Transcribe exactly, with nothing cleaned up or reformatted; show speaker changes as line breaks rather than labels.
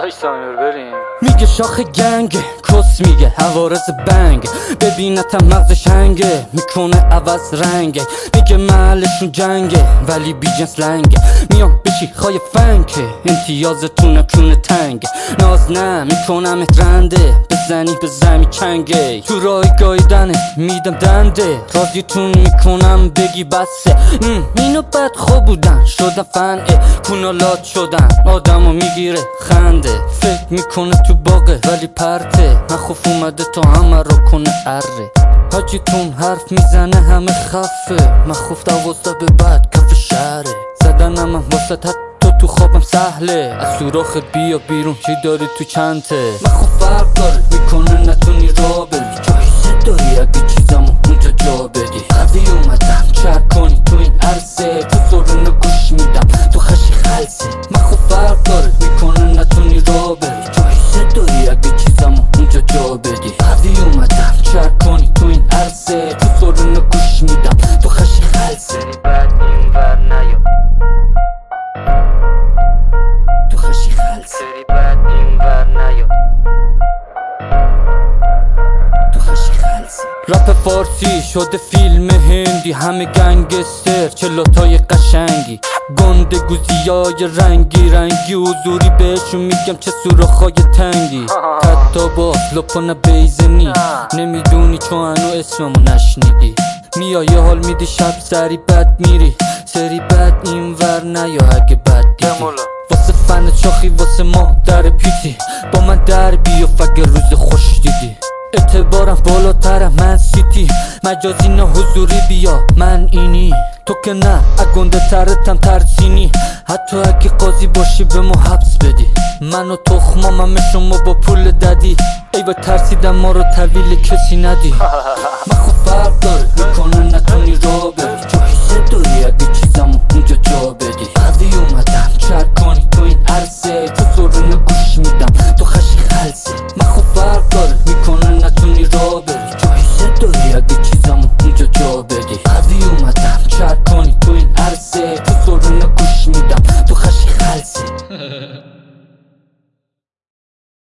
باش سامیر بریم.
میگه شاخ گنگه، کس میگه حوارز بنگ، ببینتم مغزش هنگه، میکنه عوض رنگه. میگه محلشون جنگه ولی بی جنس لنگه، میام بشی خای فنکه، امتیازتون کونه تنگه. ناز نه میکنم رنده، بزنی به زمی چنگه، تو رای گایدنه میدم دنده، راضیتون میکنم بگی بسه. اینو بد خوب بودن شدن فنه، کونالات شدن آدمو میگیره خنده، فکر میکنه تو باغه ولی پرته، مخوف اومده تا همه رو کنه اره. حاجیتون حرف میزنه همه خفه، مخوف دوازده به بعد کف شهره، زدنم هم واسه تو تو خوابم سهله، از سوراخت بیا بیرون چی داری تو چنته. مخوف فرق داره میکنه نتونی را بری، جایزه داری اگه چیزمو اونجا جا بدی. قوی اومدم چر کنی تو این عرصه، تو سرونو گوش میدم تو خشی خلصه. مخوف فرق داره میکنه نتونی را بری، جایزه داری اگه چیزمو اونجا جا بدی. قوی اومدم چر کنی تو این عرصه، تو سرونو گوش میدم تو خشی خلصه.
سری بعد این ور نیا،
تو خشی خلصه،
سری بعد این ور نیا.
رپ فارسی شده فیلم هندی، همه گنگستر چلاتای قشنگی، گنده گوزیای رنگی رنگی، حضوری بهشون میگم چه سوراخای تنگی. حتی باز لپانه بیزنی نمیدونی چون هنو اسممو نشنیدی، میای یه حال میدی شب سری بد میری، سری بد این ور نیا اگه بد دیدی. واسه فن چاخی واسه ما در پیتی، با من در بیا فگر روز خوش دیدی. اعتبارم بالاتر من سیتی، مجازی نه حضوری بیا من اینی، تو که نه اگنده ترتم ترسینی، حتی اگه قاضی باشی به ما حبس بدی. من و تخمام همه شما با پول دادی، ای با ترسیدم ما رو طویل کسی ندی. مخوف فرق داره میکنه نتونی را بری، جایزه داری اگه چیزمو اونجا جا بدی. قوی اومدم چر کنی تو این عرصه، تو سرونو گوش میدم تو خشی خلصه. مخوف فرق داره میکنه نتونی را بری، جایزه داری اگه